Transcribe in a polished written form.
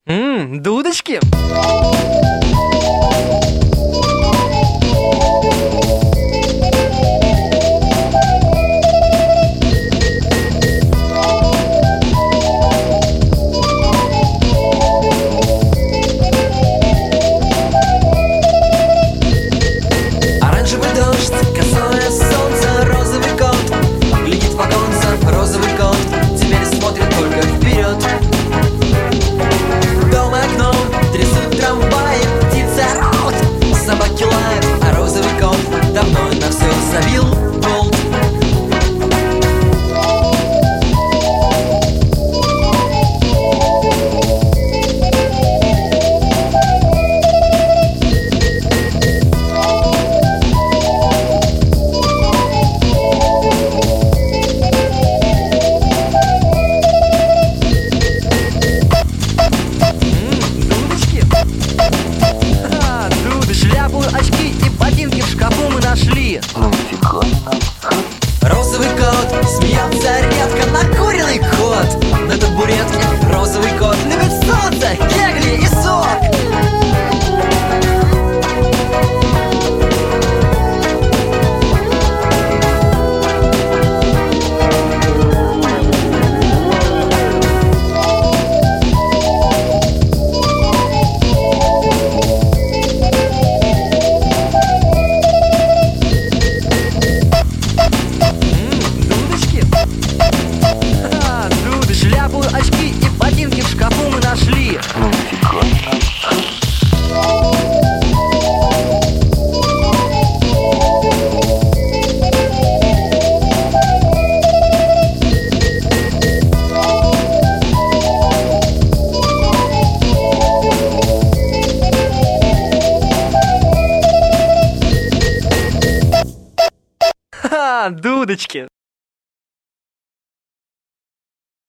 Дудочки? Оранжевый дождь, косое солнце, розовый кот глядит в оконце, розовый кот теперь смотрит только вперед. Дом окном трясут трамваи, птицы орут, собаки лают, а розовый кот давно на все забил болт. Очки и ботинки в шкафу мы нашли. Розовый кот смеется редко, накуренный кот на табуретке. Розовый кот любит солнце, кегли и сок. Очки и ботинки в шкафу мы нашли. Дудочки.